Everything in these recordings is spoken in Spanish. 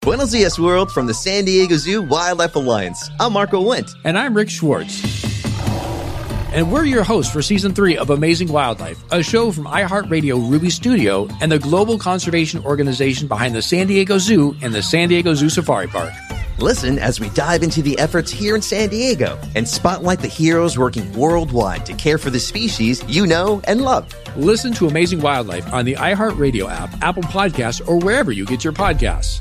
Buenos dias, world, from the San Diego Zoo Wildlife Alliance. I'm Marco Wendt. And I'm Rick Schwartz. And we're your hosts for Season 3 of Amazing Wildlife, a show from iHeartRadio Ruby Studio and the global conservation organization behind the San Diego Zoo and the San Diego Zoo Safari Park. Listen as we dive into the efforts here in San Diego and spotlight the heroes working worldwide to care for the species you know and love. Listen to Amazing Wildlife on the iHeartRadio app, Apple Podcasts, or wherever you get your podcasts.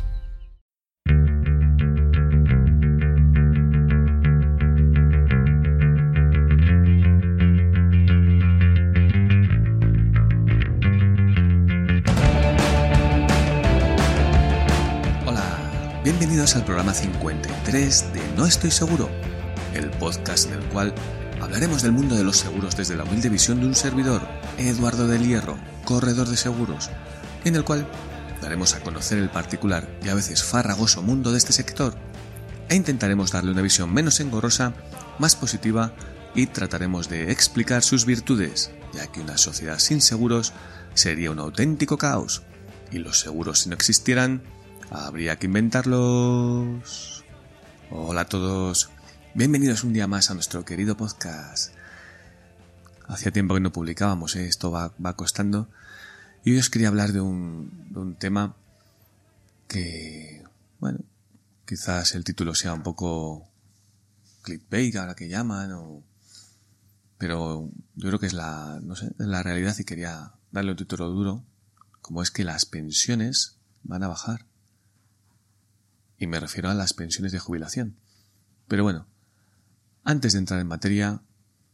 Bienvenidos al programa 53 de No Estoy Seguro, el podcast en el cual hablaremos del mundo de los seguros desde la humilde visión de un servidor, Eduardo del Hierro, corredor de seguros, en el cual daremos a conocer el particular y a veces farragoso mundo de este sector e intentaremos darle una visión menos engorrosa, más positiva y trataremos de explicar sus virtudes, ya que una sociedad sin seguros sería un auténtico caos y los seguros, si no existieran, habría que inventarlos. Hola a todos, bienvenidos un día más a nuestro querido podcast. Hacía tiempo que no publicábamos, esto va costando. Y hoy os quería hablar de un tema que, bueno, quizás el título sea un poco clickbait, ahora que llaman, pero yo creo que es la realidad y quería darle un título duro, como es que las pensiones van a bajar. Y me refiero a las pensiones de jubilación. Pero bueno, antes de entrar en materia,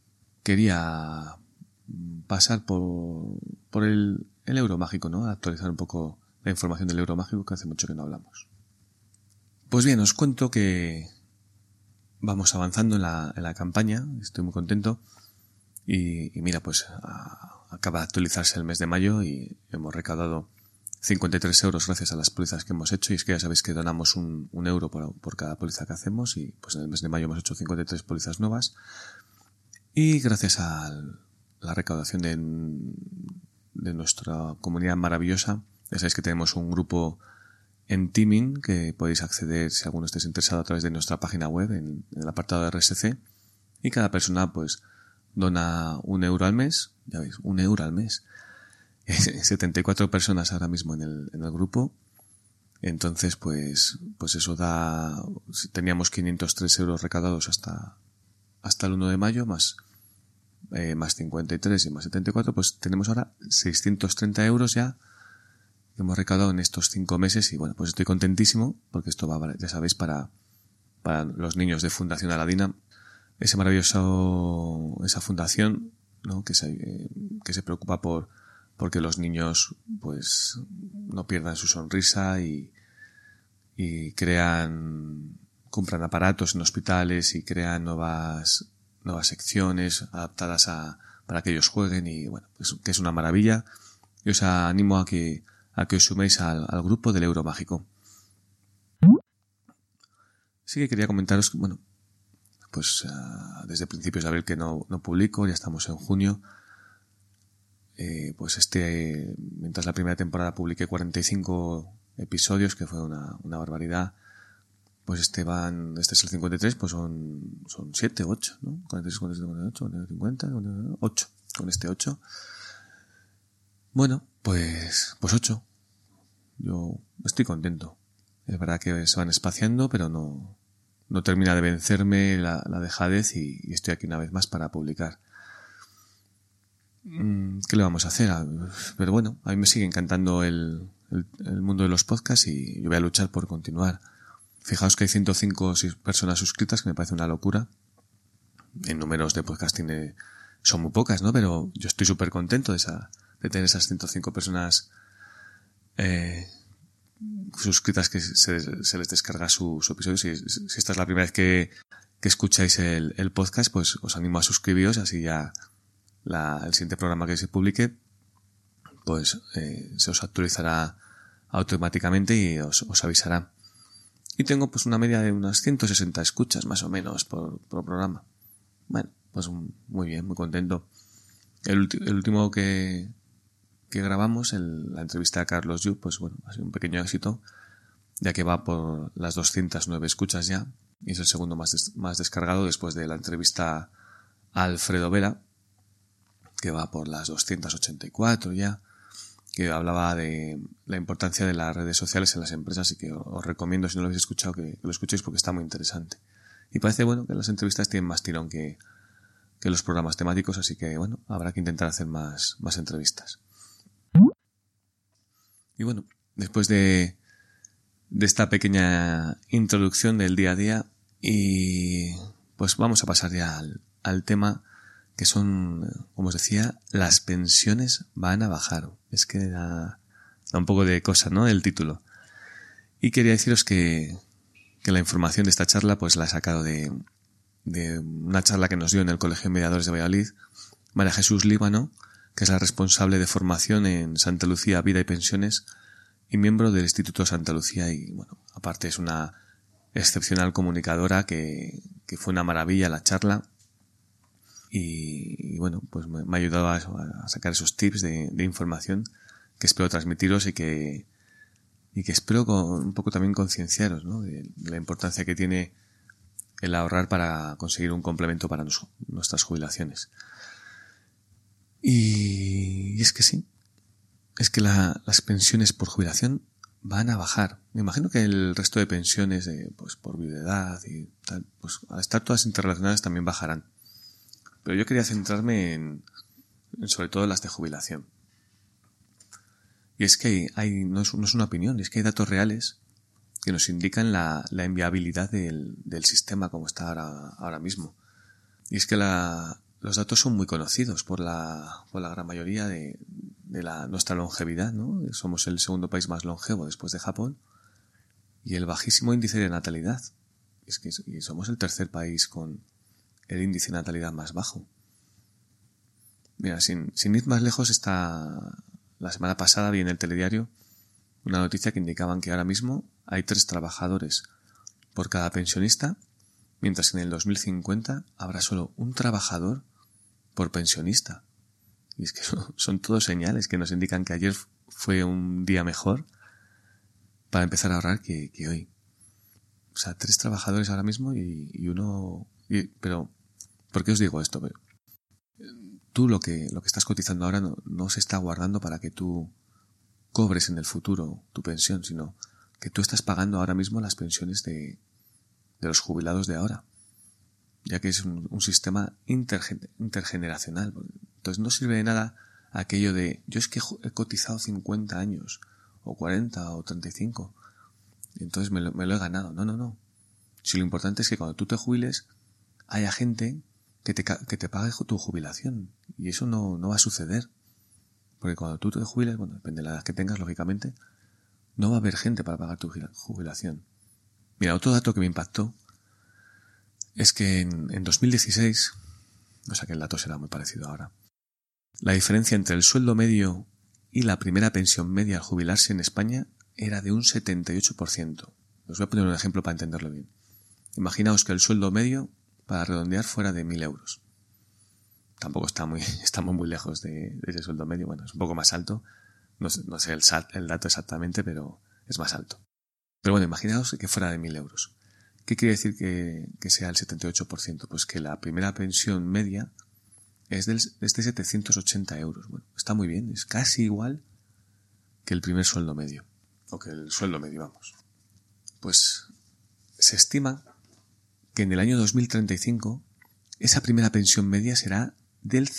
quería pasar por el euro mágico, ¿no? Actualizar un poco la información del euro mágico, que hace mucho que no hablamos. Pues bien, os cuento que vamos avanzando en la campaña, estoy muy contento. Y mira, pues acaba de actualizarse el mes de mayo y hemos recaudado 53 euros gracias a las pólizas que hemos hecho, y es que ya sabéis que donamos un euro por cada póliza que hacemos, y pues en el mes de mayo hemos hecho 53 pólizas nuevas, y gracias a la recaudación de nuestra comunidad maravillosa, ya sabéis que tenemos un grupo en Teaming que podéis acceder si alguno estéis interesado a través de nuestra página web en el apartado de RSC, y cada persona pues dona 1 euro al mes, ya veis, 1 euro al mes. 74 personas ahora mismo en el grupo. Entonces pues eso da, teníamos 503 euros recaudados hasta el 1 de mayo, más 53 y más 74, pues tenemos ahora 630 euros ya que hemos recaudado en estos 5 meses, y bueno, pues estoy contentísimo porque esto va, ya sabéis, para los niños de Fundación Aladina, esa fundación, ¿no? que se preocupa porque los niños pues no pierdan su sonrisa y compran aparatos en hospitales y crean nuevas secciones adaptadas para que ellos jueguen, y bueno, pues que es una maravilla. Y os animo a que os suméis al grupo del Euro Mágico. Sí que quería comentaros, bueno, pues desde principios de abril que no publico, ya estamos en junio. Pues mientras la primera temporada publiqué 45 episodios, que fue una barbaridad, pues este es el 53, pues son 7, 8, ¿no? 46, 47, 48, 50, 8, con este 8. Bueno, pues 8. Yo estoy contento. Es verdad que se van espaciando, pero no termina de vencerme la dejadez, y estoy aquí una vez más para publicar. ¿Qué le vamos a hacer? Pero bueno, a mí me sigue encantando el mundo de los podcasts, y yo voy a luchar por continuar. Fijaos que hay 105 personas suscritas, que me parece una locura. En números de podcasting son muy pocas, ¿no? Pero yo estoy súper contento de tener esas 105 personas suscritas, que se les descarga su episodio. Si esta es la primera vez que escucháis el podcast, pues os animo a suscribiros, así ya el siguiente programa que se publique pues se os actualizará automáticamente y os avisará. Y tengo pues una media de unas 160 escuchas más o menos por programa. Bueno, pues muy bien, muy contento. El último que grabamos, la entrevista a Carlos Yu, pues bueno, ha sido un pequeño éxito. ya que va por las 209 escuchas ya, y es el segundo más descargado después de la entrevista a Alfredo Vera, que va por las 284 ya, que hablaba de la importancia de las redes sociales en las empresas, y que os recomiendo, si no lo habéis escuchado, que lo escuchéis porque está muy interesante. Y parece, bueno, que las entrevistas tienen más tirón que los programas temáticos, así que, bueno, habrá que intentar hacer más entrevistas. Y bueno, después de esta pequeña introducción del día a día, y pues vamos a pasar ya al tema, que son, como os decía, las pensiones van a bajar. Es que da un poco de cosa, ¿no?, el título. Y quería deciros que la información de esta charla pues la he sacado de una charla que nos dio en el Colegio de Mediadores de Valladolid María Jesús Líbano, que es la responsable de formación en Santa Lucía Vida y Pensiones y miembro del Instituto Santa Lucía, y bueno, aparte es una excepcional comunicadora, que fue una maravilla la charla, y bueno, pues me ha ayudado a sacar esos tips de información que espero transmitiros y que espero un poco también concienciaros, ¿no?, de la importancia que tiene el ahorrar para conseguir un complemento para nuestras jubilaciones. Y es que sí, es que las pensiones por jubilación van a bajar. Me imagino que el resto de pensiones, pues por viudedad y tal, pues al estar todas interrelacionadas también bajarán. Pero yo quería centrarme en sobre todo las de jubilación. Y es que no es una opinión, es que hay datos reales que nos indican la inviabilidad del sistema como está ahora mismo. Y es que los datos son muy conocidos por la gran mayoría de nuestra longevidad, ¿no? Somos el segundo país más longevo después de Japón, y el bajísimo índice de natalidad. Y somos el tercer país con el índice de natalidad más bajo. Mira, sin ir más lejos, la semana pasada vi en el telediario una noticia que indicaban que ahora mismo hay 3 trabajadores por cada pensionista, mientras que en el 2050 habrá solo un trabajador por pensionista. Y es que son todos señales que nos indican que ayer fue un día mejor para empezar a ahorrar que hoy. O sea, 3 trabajadores ahora mismo y uno... Pero, ¿por qué os digo esto? Tú lo que estás cotizando ahora no se está guardando para que tú cobres en el futuro tu pensión, sino que tú estás pagando ahora mismo las pensiones de los jubilados de ahora, ya que es un sistema intergeneracional. Entonces no sirve de nada aquello de yo es que he cotizado 50 años o 40 o 35 y entonces me lo he ganado. No. Si lo importante es que cuando tú te jubiles haya gente que te pague tu jubilación, y eso no va a suceder, porque cuando tú te jubiles, bueno, depende de la edad que tengas, lógicamente, no va a haber gente para pagar tu jubilación. Mira, otro dato que me impactó es que en 2016, o sea que el dato será muy parecido ahora, la diferencia entre el sueldo medio y la primera pensión media al jubilarse en España era de un 78%. Os voy a poner un ejemplo para entenderlo bien. Imaginaos que el sueldo medio, para redondear, fuera de 1.000 euros. Tampoco estamos muy lejos de ese sueldo medio. Bueno, es un poco más alto. No sé el dato exactamente, pero es más alto. Pero bueno, imaginaos que fuera de 1.000 euros. ¿Qué quiere decir que sea el 78%? Pues que la primera pensión media es de 780 euros. Bueno, está muy bien. Es casi igual que el primer sueldo medio. O que el sueldo medio, vamos. Pues se estima que en el año 2035 esa primera pensión media será del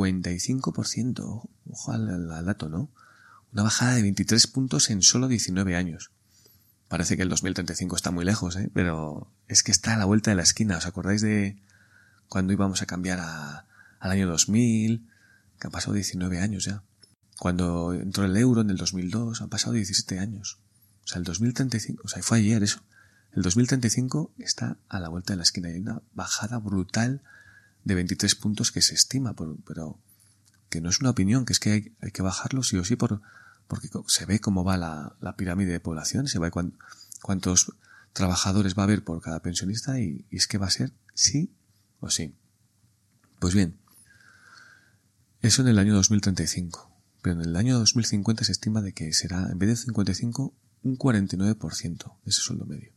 55%. Ojo al dato, ¿no? Una bajada de 23 puntos en solo 19 años. Parece que el 2035 está muy lejos, pero es que está a la vuelta de la esquina. ¿Os acordáis de cuando íbamos a cambiar al año 2000? Que han pasado 19 años ya. Cuando entró el euro en el 2002, han pasado 17 años. O sea, el 2035, o sea, fue ayer eso. El 2035 está a la vuelta de la esquina. Hay una bajada brutal de 23 puntos que se estima, pero que no es una opinión, que es que hay que bajarlo sí o sí porque se ve cómo va la pirámide de población, se ve cuántos trabajadores va a haber por cada pensionista y es que va a ser sí o sí. Pues bien, eso en el año 2035, pero en el año 2050 se estima de que será, en vez de 55, un 49% de ese sueldo medio.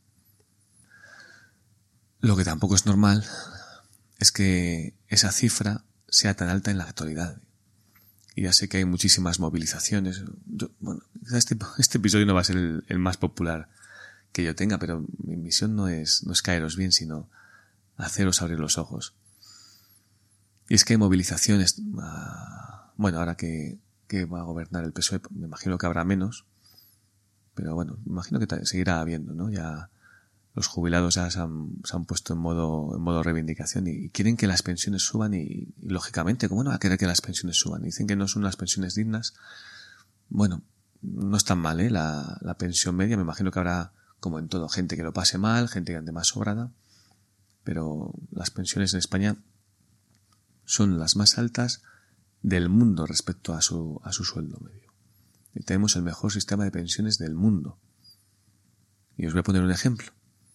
Lo que tampoco es normal es que esa cifra sea tan alta en la actualidad. Y ya sé que hay muchísimas movilizaciones. Este episodio no va a ser el más popular que yo tenga, pero mi misión no es caeros bien, sino haceros abrir los ojos. Y es que hay movilizaciones, ahora que va a gobernar el PSOE, me imagino que habrá menos, pero bueno, me imagino que seguirá habiendo, ¿no? Ya los jubilados ya se han puesto en modo reivindicación y quieren que las pensiones suban y lógicamente, ¿cómo no va a querer que las pensiones suban? Dicen que no son unas pensiones dignas. Bueno, no es tan mal, la pensión media. Me imagino que habrá, como en todo, gente que lo pase mal, gente que ande más sobrada, pero las pensiones en España son las más altas del mundo respecto a su sueldo medio. Y tenemos el mejor sistema de pensiones del mundo. Y os voy a poner un ejemplo.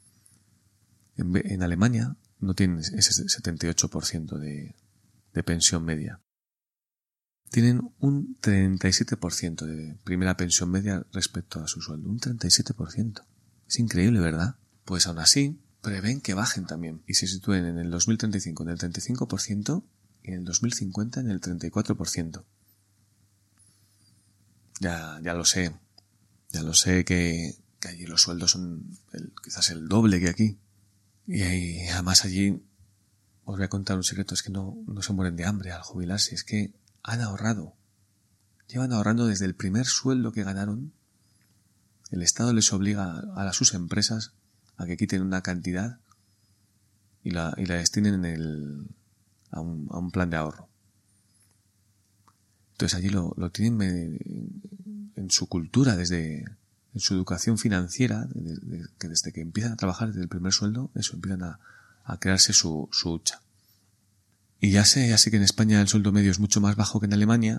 En Alemania no tienen ese 78% de pensión media. Tienen un 37% de primera pensión media respecto a su sueldo. Un 37%. Es increíble, ¿verdad? Pues aún así, prevén que bajen también. Y se sitúen en el 2035 en el 35% y en el 2050 en el 34%. Ya lo sé. Ya lo sé que allí los sueldos son quizás el doble que aquí. Y además allí os voy a contar un secreto, es que no se mueren de hambre al jubilarse, es que han ahorrado. Llevan ahorrando desde el primer sueldo que ganaron. El Estado les obliga a sus empresas a que quiten una cantidad y la destinen a un plan de ahorro. Entonces allí lo tienen en su cultura, en su educación financiera, que desde que empiezan a trabajar desde el primer sueldo, empiezan a crearse su hucha. Y ya sé que en España el sueldo medio es mucho más bajo que en Alemania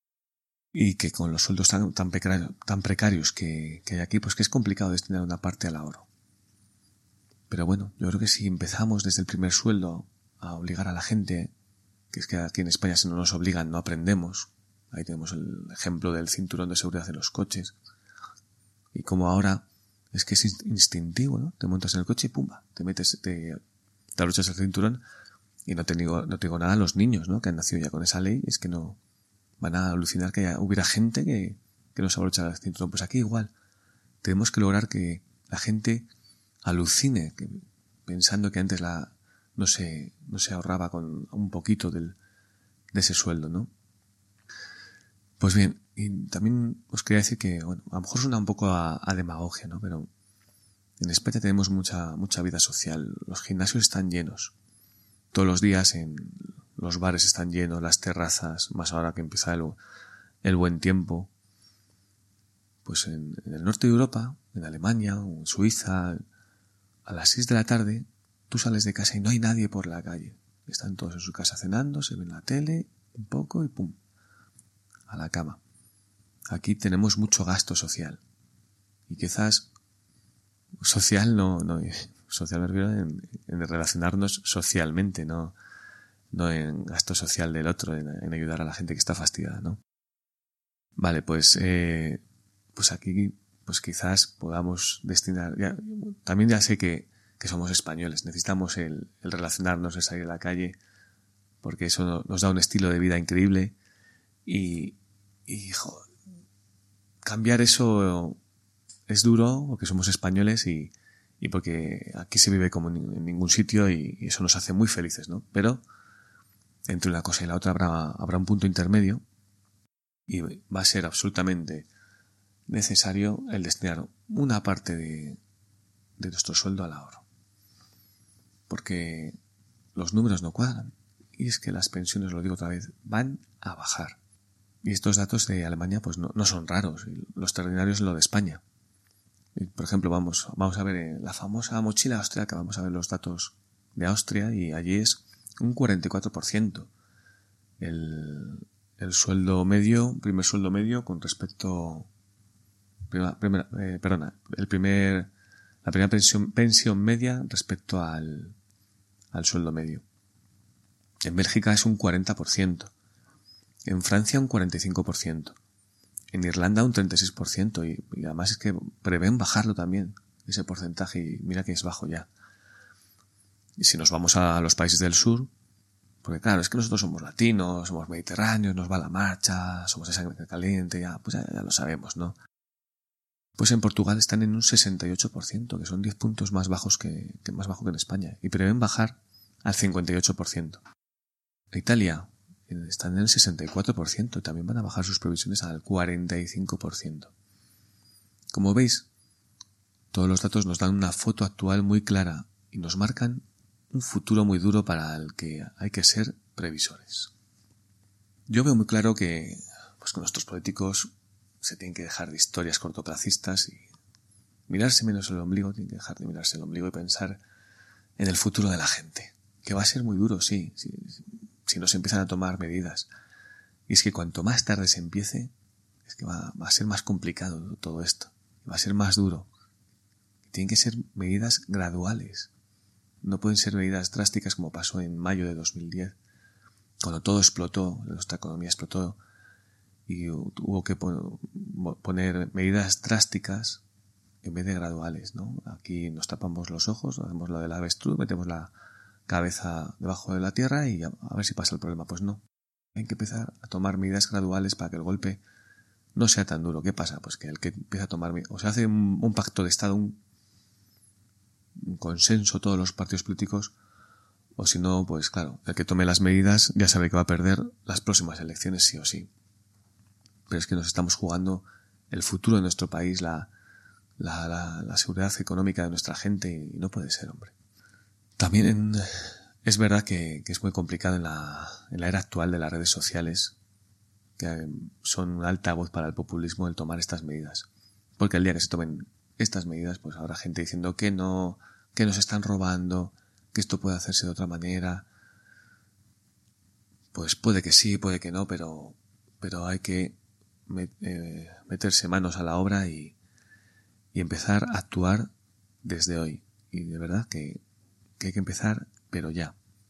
y que con los sueldos tan precarios que hay aquí, pues que es complicado destinar una parte al ahorro. Pero bueno, yo creo que si empezamos desde el primer sueldo a obligar a la gente, que es que aquí en España si no nos obligan no aprendemos. Ahí tenemos el ejemplo del cinturón de seguridad de los coches. Y como ahora es que es instintivo, ¿no? Te montas en el coche y pumba, te abrochas el cinturón y no te digo nada a los niños, ¿no? Que han nacido ya con esa ley, es que no van a alucinar que hubiera gente que no se abrocha el cinturón. Pues aquí igual, tenemos que lograr que la gente alucine, pensando que antes no se ahorraba con un poquito de ese sueldo, ¿no? Pues bien, y también os quería decir que, bueno, a lo mejor suena un poco a demagogia, ¿no? Pero en España tenemos mucha vida social. Los gimnasios están llenos. Todos los días los bares están llenos, las terrazas, más ahora que empieza el buen tiempo. Pues en el norte de Europa, en Alemania o en Suiza, a las 6 de la tarde, tú sales de casa y no hay nadie por la calle. Están todos en su casa cenando, se ven la tele, un poco y pum, a la cama. Aquí tenemos mucho gasto social. Y quizás social social me refiero en relacionarnos socialmente, no en gasto social del otro, en ayudar a la gente que está fastidiada, ¿no? Vale, pues aquí pues quizás podamos destinar, también ya sé que somos españoles, necesitamos el relacionarnos, el salir a la calle, porque eso nos da un estilo de vida increíble y cambiar eso es duro porque somos españoles y porque aquí se vive como en ningún sitio y eso nos hace muy felices, ¿no? Pero entre una cosa y la otra habrá un punto intermedio y va a ser absolutamente necesario el destinar una parte de nuestro sueldo al ahorro. Porque los números no cuadran. Y es que las pensiones, lo digo otra vez, van a bajar. Y estos datos de Alemania pues no son raros. Lo extraordinario es lo de España. Y, por ejemplo, vamos a ver la famosa mochila austríaca, vamos a ver los datos de Austria y allí es un 44%. El sueldo medio, primer sueldo medio con respecto... la primera pensión media respecto al sueldo medio. En Bélgica es un 40%. En Francia un 45%. En Irlanda un 36%, y además es que prevén bajarlo también, ese porcentaje, y mira que es bajo ya. Y si nos vamos a los países del sur, porque claro, es que nosotros somos latinos, somos mediterráneos, nos va la marcha, somos de sangre caliente, pues ya lo sabemos, ¿no? Pues en Portugal están en un 68%, que son 10 puntos más bajos más bajo que en España, y prevén bajar al 58%. En Italia están en el 64%, y también van a bajar sus previsiones al 45%. Como veis, todos los datos nos dan una foto actual muy clara y nos marcan un futuro muy duro para el que hay que ser previsores. Yo veo muy claro que con nuestros políticos se tienen que dejar de historias cortoplacistas y mirarse menos el ombligo, tienen que dejar de mirarse el ombligo y pensar en el futuro de la gente, que va a ser muy duro, sí, si no se empiezan a tomar medidas. Y es que cuanto más tarde se empiece, es que va a ser más complicado todo esto, va a ser más duro. Tienen que ser medidas graduales. No pueden ser medidas drásticas como pasó en mayo de 2010, cuando todo explotó, nuestra economía explotó, y hubo que poner medidas drásticas en vez de graduales, ¿no? Aquí nos tapamos los ojos, hacemos lo del avestruz, metemos la cabeza debajo de la tierra y a ver si pasa el problema. Pues no. Hay que empezar a tomar medidas graduales para que el golpe no sea tan duro. ¿Qué pasa? Pues que el que empieza a tomar... O se hace un pacto de Estado, un consenso todos los partidos políticos, o si no, pues claro, el que tome las medidas ya sabe que va a perder las próximas elecciones sí o sí. Pero es que nos estamos jugando el futuro de nuestro país, la seguridad económica de nuestra gente, y no puede ser, hombre. También es verdad que es muy complicado en la era actual de las redes sociales, que son un altavoz para el populismo, el tomar estas medidas. Porque el día que se tomen estas medidas, pues habrá gente diciendo que nos están robando, que esto puede hacerse de otra manera. Pues puede que sí, puede que no, pero hay que meterse manos a la obra y empezar a actuar desde hoy. Y de verdad que hay que empezar, pero ya.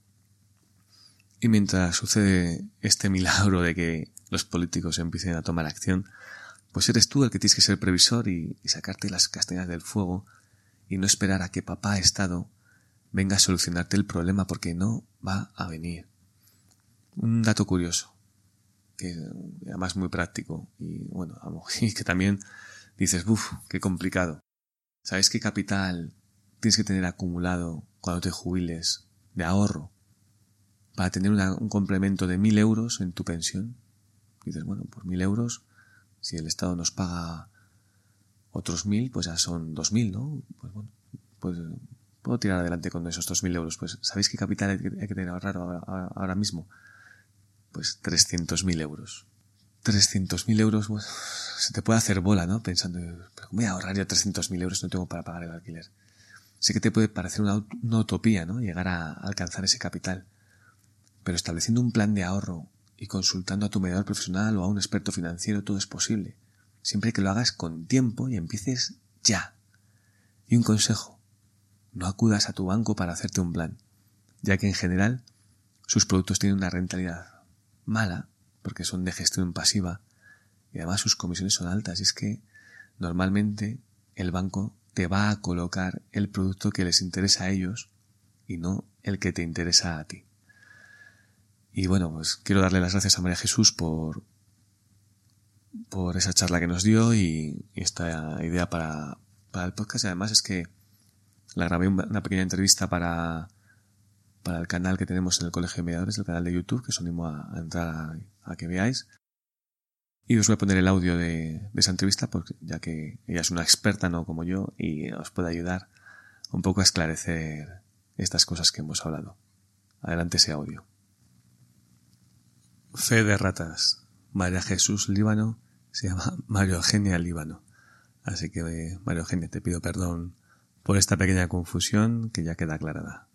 Y mientras sucede este milagro de que los políticos empiecen a tomar acción, pues eres tú el que tienes que ser previsor y sacarte las castañas del fuego y no esperar a que papá Estado venga a solucionarte el problema, porque no va a venir. Un dato curioso, que además muy práctico y bueno, y que también dices, qué complicado. ¿Sabes qué capital tienes que tener acumulado cuando te jubiles de ahorro para tener un complemento de 1.000 euros en tu pensión? Dices, bueno, por 1.000 euros, si el Estado nos paga otros 1.000, pues ya son 2.000, ¿no? Pues bueno, pues puedo tirar adelante con esos 2.000 euros. Pues ¿sabéis qué capital hay que tener ahorrado ahora mismo? Pues 300.000 euros. 300.000 euros, bueno, se te puede hacer bola, ¿no? Pensando, pero ¿cómo voy a ahorrar yo 300.000 euros? No tengo para pagar el alquiler. Sé que te puede parecer una utopía, ¿no? Llegar a alcanzar ese capital. Pero estableciendo un plan de ahorro y consultando a tu mediador profesional o a un experto financiero, todo es posible. Siempre que lo hagas con tiempo y empieces ya. Y un consejo: no acudas a tu banco para hacerte un plan, ya que en general sus productos tienen una rentabilidad mala, porque son de gestión pasiva, y además sus comisiones son altas. Y es que normalmente el banco te va a colocar el producto que les interesa a ellos y no el que te interesa a ti. Y bueno, pues quiero darle las gracias a María Jesús por esa charla que nos dio y esta idea para el podcast. Y además es que la grabé una pequeña entrevista para el canal que tenemos en el Colegio de Mediadores, el canal de YouTube, que os animo a entrar a que veáis. Y os voy a poner el audio de esa entrevista, porque ya que ella es una experta, no como yo, y os puede ayudar un poco a esclarecer estas cosas que hemos hablado. Adelante ese audio. Fe de ratas. María Jesús Líbano se llama María Eugenia Líbano. Así que, María Eugenia, te pido perdón por esta pequeña confusión que ya queda aclarada.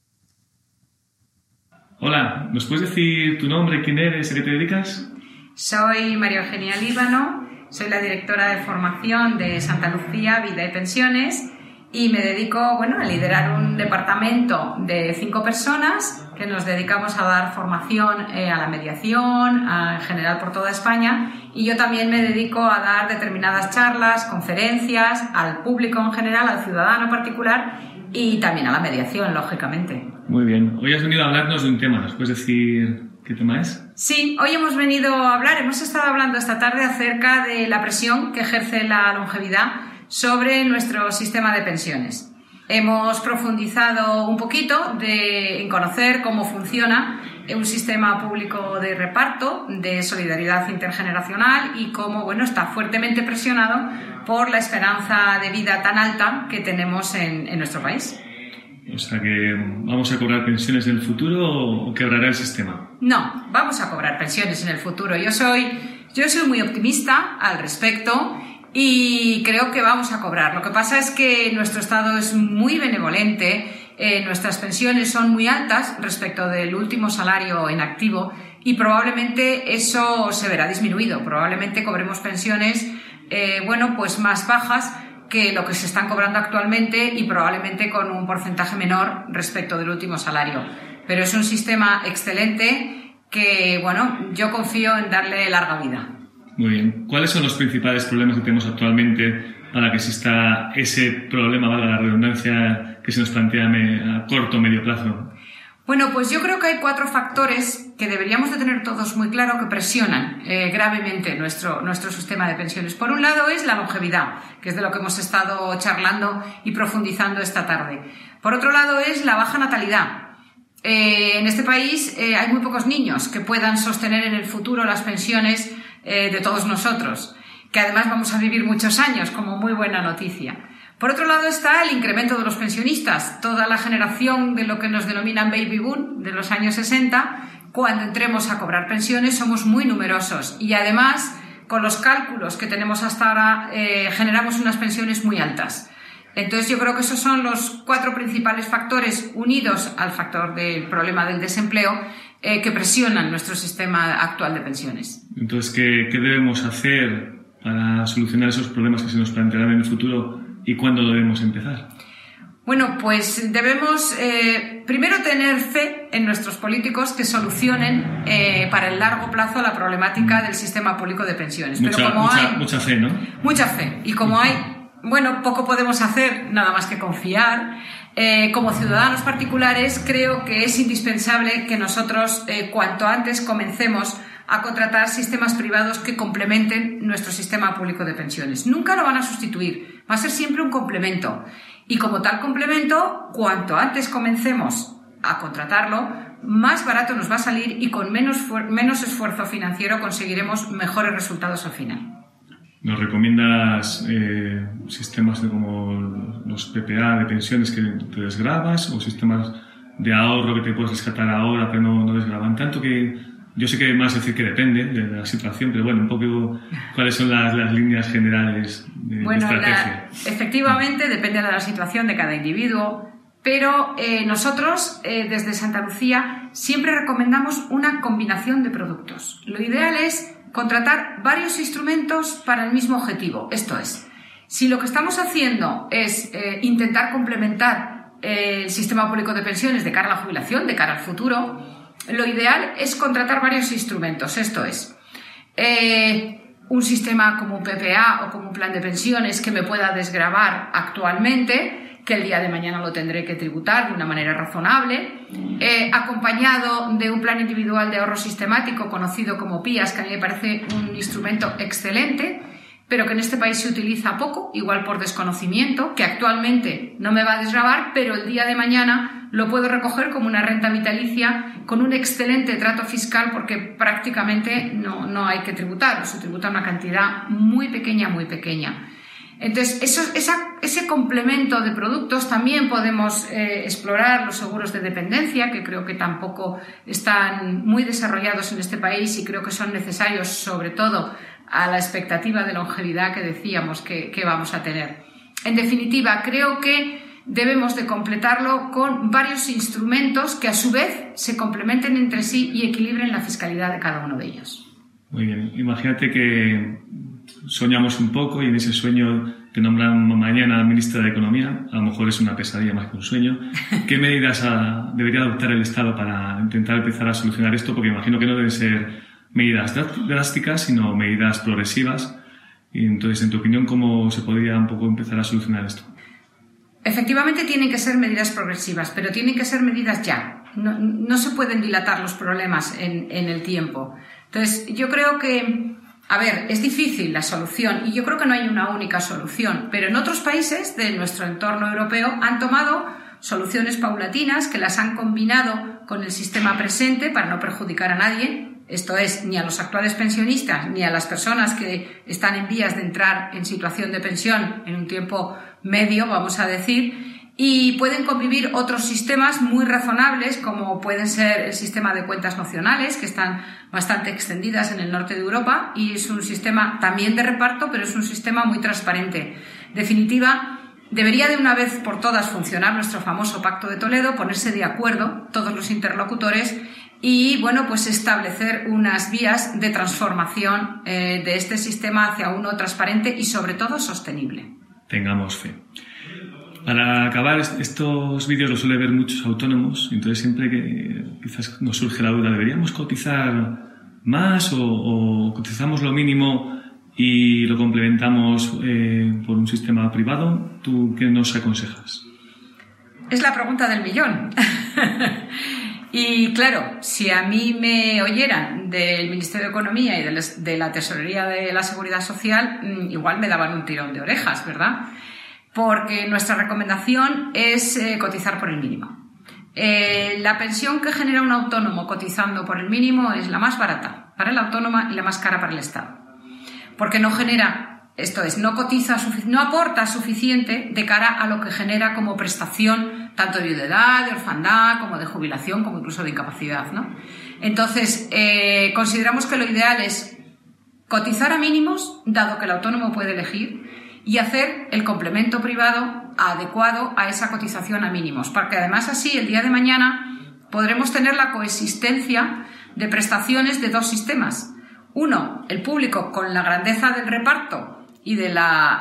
Hola, ¿nos puedes decir tu nombre, quién eres, a qué te dedicas? Soy María Eugenia Líbano, soy la directora de formación de Santa Lucía Vida y Pensiones y me dedico, a liderar un departamento de 5 personas que nos dedicamos a dar formación a la mediación, en general por toda España, y yo también me dedico a dar determinadas charlas, conferencias, al público en general, al ciudadano particular y también a la mediación, lógicamente. Muy bien. Hoy has venido a hablarnos de un tema. ¿Nos puedes decir qué tema es? Sí, hoy hemos estado hablando esta tarde acerca de la presión que ejerce la longevidad sobre nuestro sistema de pensiones. Hemos profundizado un poquito en conocer cómo funciona un sistema público de reparto, de solidaridad intergeneracional y cómo, está fuertemente presionado por la esperanza de vida tan alta que tenemos en nuestro país. O sea que ¿vamos a cobrar pensiones en el futuro o quebrará el sistema? No, vamos a cobrar pensiones en el futuro. Yo soy muy optimista al respecto y creo que vamos a cobrar. Lo que pasa es que nuestro Estado es muy benevolente, nuestras pensiones son muy altas respecto del último salario en activo y probablemente eso se verá disminuido. Probablemente cobremos pensiones más bajas que lo que se están cobrando actualmente y probablemente con un porcentaje menor respecto del último salario. Pero es un sistema excelente que, yo confío en darle larga vida. Muy bien. ¿Cuáles son los principales problemas que tenemos actualmente para que exista ese problema, valga la redundancia, que se nos plantea a corto o medio plazo? Pues yo creo que hay 4 factores que deberíamos de tener todos muy claro que presionan gravemente nuestro sistema de pensiones. Por un lado es la longevidad, que es de lo que hemos estado charlando y profundizando esta tarde. Por otro lado es la baja natalidad. En este país hay muy pocos niños que puedan sostener en el futuro las pensiones de todos nosotros, que además vamos a vivir muchos años, como muy buena noticia. Por otro lado está el incremento de los pensionistas. Toda la generación de lo que nos denominan baby boom de los años 60, cuando entremos a cobrar pensiones somos muy numerosos y además con los cálculos que tenemos hasta ahora generamos unas pensiones muy altas. Entonces yo creo que esos son los 4 principales factores unidos al factor del problema del desempleo que presionan nuestro sistema actual de pensiones. Entonces, ¿qué debemos hacer para solucionar esos problemas que se nos plantearán en el futuro y cuándo debemos empezar? Pues debemos primero tener fe en nuestros políticos que solucionen para el largo plazo la problemática del sistema público de pensiones. Mucha fe, ¿no? Mucha fe. Y como hay, poco podemos hacer, nada más que confiar. Como ciudadanos particulares, creo que es indispensable que nosotros cuanto antes comencemos a contratar sistemas privados que complementen nuestro sistema público de pensiones. Nunca lo van a sustituir, va a ser siempre un complemento. Y como tal complemento, cuanto antes comencemos a contratarlo, más barato nos va a salir y con menos esfuerzo financiero conseguiremos mejores resultados al final. ¿Nos recomiendas sistemas como los PPA de pensiones que te desgrabas o sistemas de ahorro que te puedes rescatar ahora pero no desgraban tanto? Que yo sé que más decir que depende de la situación, pero un poco cuáles son las líneas generales de estrategia. Efectivamente depende de la situación de cada individuo, pero nosotros desde Santa Lucía siempre recomendamos una combinación de productos. Lo ideal es contratar varios instrumentos para el mismo objetivo. Esto es, si lo que estamos haciendo es intentar complementar el sistema público de pensiones de cara a la jubilación, de cara al futuro, lo ideal es contratar varios instrumentos. Esto es, un sistema como un PPA o como un plan de pensiones que me pueda desgravar actualmente, que el día de mañana lo tendré que tributar de una manera razonable, acompañado de un plan individual de ahorro sistemático conocido como PIAS, que a mí me parece un instrumento excelente, pero que en este país se utiliza poco, igual por desconocimiento, que actualmente no me va a desgravar, pero el día de mañana lo puedo recoger como una renta vitalicia con un excelente trato fiscal porque prácticamente no hay que tributar, se tributa una cantidad muy pequeña, muy pequeña. Entonces, ese complemento de productos también podemos explorar los seguros de dependencia, que creo que tampoco están muy desarrollados en este país y creo que son necesarios, sobre todo a la expectativa de longevidad que decíamos que vamos a tener. En definitiva, creo que debemos de completarlo con varios instrumentos que a su vez se complementen entre sí y equilibren la fiscalidad de cada uno de ellos. Muy bien. Imagínate que soñamos un poco y en ese sueño te nombran mañana ministra de Economía, a lo mejor es una pesadilla más que un sueño. ¿Qué medidas debería adoptar el Estado para intentar empezar a solucionar esto? Porque imagino que no deben ser medidas drásticas, sino medidas progresivas. Y entonces, en tu opinión, ¿cómo se podría un poco empezar a solucionar esto? Efectivamente tienen que ser medidas progresivas, pero tienen que ser medidas ya. No se pueden dilatar los problemas en el tiempo. Entonces, yo creo que, a ver, es difícil la solución y yo creo que no hay una única solución, pero en otros países de nuestro entorno europeo han tomado soluciones paulatinas que las han combinado con el sistema presente para no perjudicar a nadie. Esto es, ni a los actuales pensionistas ni a las personas que están en vías de entrar en situación de pensión en un tiempo medio, vamos a decir, y pueden convivir otros sistemas muy razonables, como pueden ser el sistema de cuentas nacionales, que están bastante extendidas en el norte de Europa, y es un sistema también de reparto, pero es un sistema muy transparente. En definitiva, debería de una vez por todas funcionar nuestro famoso Pacto de Toledo, ponerse de acuerdo todos los interlocutores y, bueno, pues establecer unas vías de transformación de este sistema hacia uno transparente y, sobre todo, sostenible. Tengamos fe. Para acabar, estos vídeos los suele ver muchos autónomos, entonces siempre que quizás nos surge la duda, ¿deberíamos cotizar más o cotizamos lo mínimo y lo complementamos por un sistema privado? ¿Tú qué nos aconsejas? Es la pregunta del millón. Y claro, si a mí me oyeran del Ministerio de Economía y de la Tesorería de la Seguridad Social, igual me daban un tirón de orejas, ¿verdad? Porque nuestra recomendación es cotizar por el mínimo. La pensión que genera un autónomo cotizando por el mínimo es la más barata para el autónomo y la más cara para el Estado. Porque no genera, esto es, no aporta suficiente de cara a lo que genera como prestación tanto de viudedad, de orfandad, como de jubilación, como incluso de incapacidad, ¿no? Entonces, consideramos que lo ideal es cotizar a mínimos, dado que el autónomo puede elegir, y hacer el complemento privado adecuado a esa cotización a mínimos, porque además así el día de mañana podremos tener la coexistencia de prestaciones de dos sistemas. Uno, el público con la grandeza del reparto y de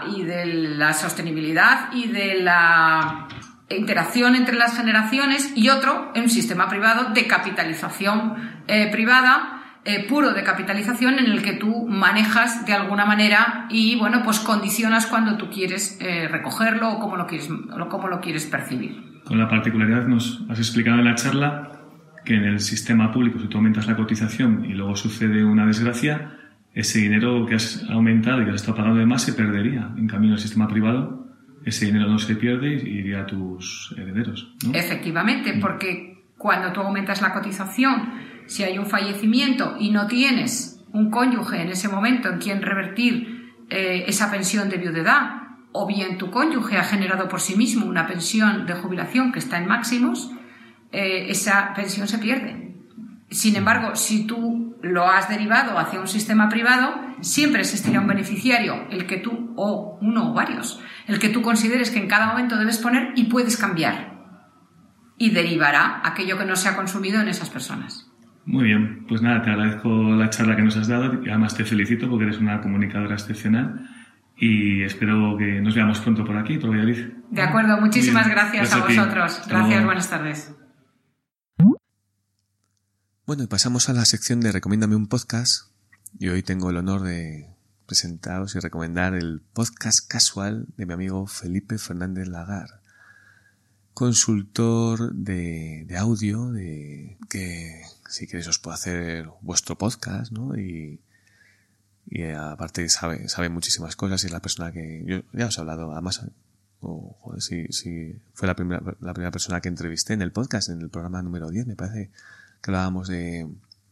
la sostenibilidad y de la interacción entre las generaciones, y otro, un sistema privado de capitalización privada, puro de capitalización, en el que tú manejas de alguna manera y, bueno, pues condicionas cuando tú quieres recogerlo o cómo lo quieres percibir. Con la particularidad, nos has explicado en la charla que en el sistema público, si tú aumentas la cotización y luego sucede una desgracia, ese dinero que has aumentado y que has estado pagando de más se perdería. En cambio, en el sistema privado, ese dinero no se pierde y iría a tus herederos, ¿no? Efectivamente, porque cuando tú aumentas la cotización, si hay un fallecimiento y no tienes un cónyuge en ese momento en quien revertir esa pensión de viudedad, o bien tu cónyuge ha generado por sí mismo una pensión de jubilación que está en máximos, esa pensión se pierde. Sin embargo, si tú lo has derivado hacia un sistema privado, siempre existirá un beneficiario, el que tú, o uno o varios, el que tú consideres que en cada momento debes poner y puedes cambiar. Y derivará aquello que no se ha consumido en esas personas. Muy bien, pues nada, te agradezco la charla que nos has dado y además te felicito porque eres una comunicadora excepcional y espero que nos veamos pronto por aquí, por Valladolid. De acuerdo, muchísimas gracias a vosotros. Gracias, buenas tardes. Bueno, y pasamos a la sección de Recomiéndame un podcast y hoy tengo el honor de presentaros y recomendar el podcast casual de mi amigo Felipe Fernández Lagar, consultor de audio, que si queréis os puedo hacer vuestro podcast, ¿no? Y aparte sabe muchísimas cosas y es la persona que yo ya os he hablado, además, si fue la primera persona que entrevisté en el podcast, en el programa número 10, me parece que hablábamos de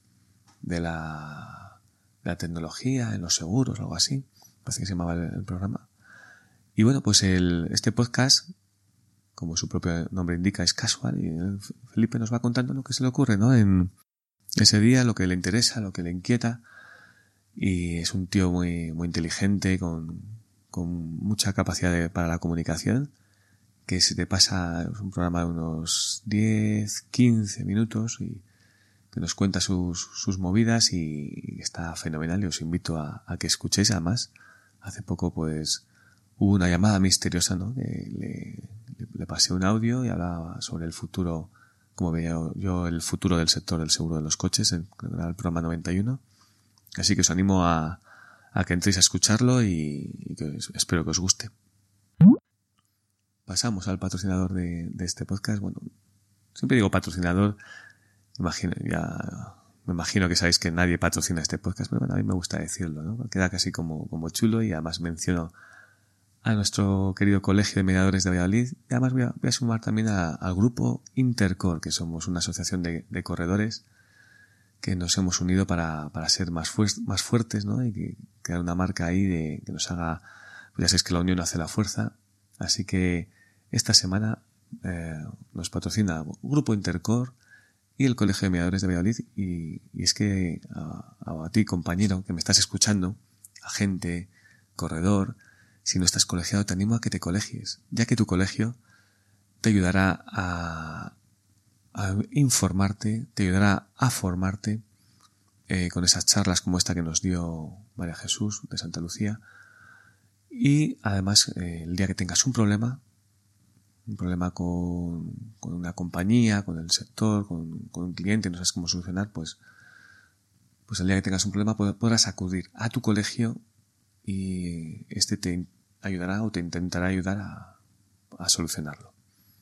la tecnología en los seguros o algo así, parece que se llamaba el programa. Y bueno, pues este podcast, como su propio nombre indica, es casual y Felipe nos va contando lo que se le ocurre, ¿no? En ese día, lo que le interesa, lo que le inquieta, y es un tío muy, muy inteligente, con mucha capacidad para la comunicación, que se te pasa, es un programa de unos 10-15 minutos y que nos cuenta sus movidas y está fenomenal y os invito a que escuchéis. Además, hace poco pues hubo una llamada misteriosa, ¿no? Le pasé un audio y hablaba sobre el futuro, como veía yo el futuro del sector del seguro de los coches, en el programa 91. Así que os animo a que entréis a escucharlo y que espero que os guste. Pasamos al patrocinador de este podcast. Bueno, siempre digo patrocinador, me imagino que sabéis que nadie patrocina este podcast, pero bueno, a mí me gusta decirlo, ¿no? Queda casi como chulo, y además menciono a nuestro querido Colegio de Mediadores de Valladolid, y además voy a sumar también al grupo Intercor, que somos una asociación de corredores que nos hemos unido para ser más fuertes, ¿no? Y que crear una marca ahí que nos haga, pues ya sabéis que la unión hace la fuerza. Así que esta semana nos patrocina Grupo Intercor y el Colegio de Mediadores de Valladolid, y es que a ti, compañero, que me estás escuchando, agente, corredor, si no estás colegiado, te animo a que te colegies, ya que tu colegio te ayudará a informarte, te ayudará a formarte con esas charlas como esta que nos dio María Jesús de Santa Lucía. Y además, el día que tengas un problema con una compañía, con el sector, con un cliente, no sabes cómo solucionar, pues el día que tengas un problema podrás acudir a tu colegio y este te ayudará o te intentará ayudar a solucionarlo.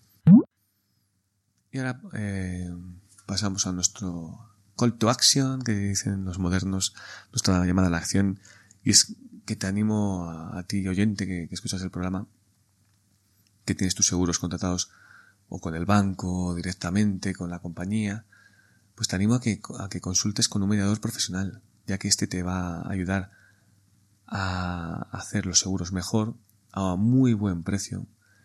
Y ahora pasamos a nuestro call to action, que dicen los modernos, nuestra llamada a la acción, y es que te animo a ti, oyente, que escuchas el programa, que tienes tus seguros contratados o con el banco o directamente con la compañía, pues te animo a que consultes con un mediador profesional, ya que este te va a ayudar a hacer los seguros mejor, a muy buen precio.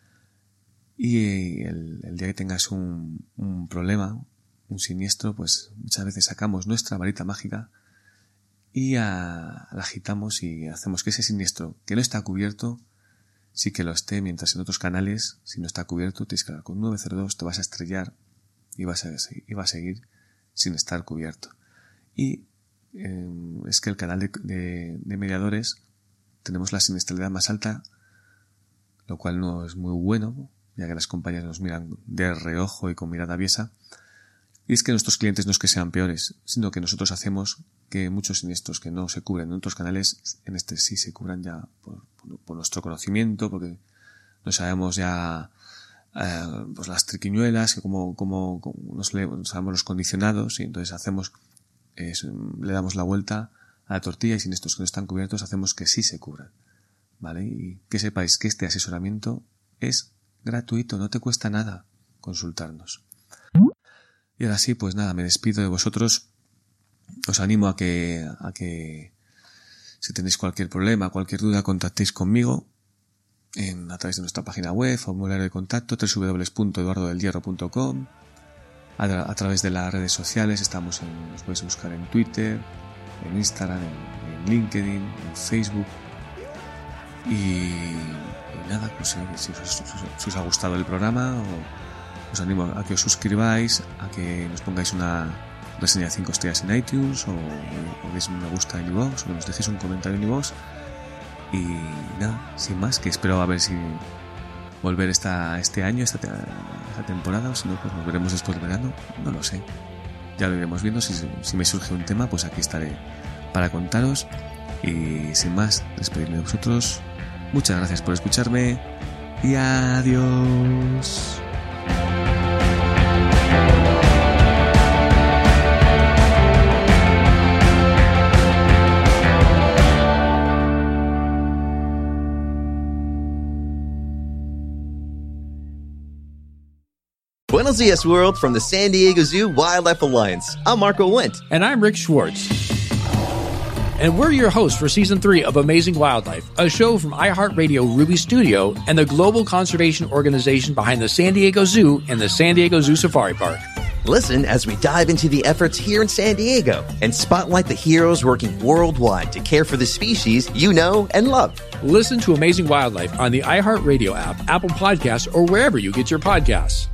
Y el día que tengas un problema, un siniestro, pues muchas veces sacamos nuestra varita mágica y la agitamos y hacemos que ese siniestro que no está cubierto sí que lo esté, mientras en otros canales, si no está cubierto, tienes que hablar con 902, te vas a estrellar y vas a seguir sin estar cubierto. Y es que el canal de mediadores tenemos la siniestralidad más alta, lo cual no es muy bueno, ya que las compañías nos miran de reojo y con mirada aviesa. Y es que nuestros clientes no es que sean peores, sino que nosotros hacemos que muchos siniestros que no se cubren en otros canales, en este sí se cubran ya por nuestro conocimiento, porque no sabemos ya pues las triquiñuelas, como sabemos los condicionados, y entonces le damos la vuelta a la tortilla, y siniestros que no están cubiertos hacemos que sí se cubran, ¿vale? Y que sepáis que este asesoramiento es gratuito, no te cuesta nada consultarnos. Y ahora sí, pues nada, me despido de vosotros. Os animo a que si tenéis cualquier problema, cualquier duda, contactéis conmigo a través de nuestra página web, formulario de contacto, www.eduardodelhierro.com, a través de las redes sociales. Nos podéis buscar en Twitter, en Instagram, en LinkedIn, en Facebook. Y nada, pues si os ha gustado el programa, os animo a que os suscribáis, a que nos pongáis una reseña de 5 estrellas en iTunes, o deis un me gusta en iVoox, o que nos dejéis un comentario en iVoox. Y nada, sin más, que espero a ver si volver este año, esta temporada, o si no, pues nos veremos después del verano, no lo sé. Ya lo iremos viendo. Si me surge un tema, pues aquí estaré para contaros. Y sin más, despedirme de vosotros. Muchas gracias por escucharme y adiós. Buenos dias, world, from the San Diego Zoo Wildlife Alliance. I'm Marco Wendt. And I'm Rick Schwartz. And we're your hosts for Season 3 of Amazing Wildlife, a show from iHeartRadio Ruby Studio and the global conservation organization behind the San Diego Zoo and the San Diego Zoo Safari Park. Listen as we dive into the efforts here in San Diego and spotlight the heroes working worldwide to care for the species you know and love. Listen to Amazing Wildlife on the iHeartRadio app, Apple Podcasts, or wherever you get your podcasts.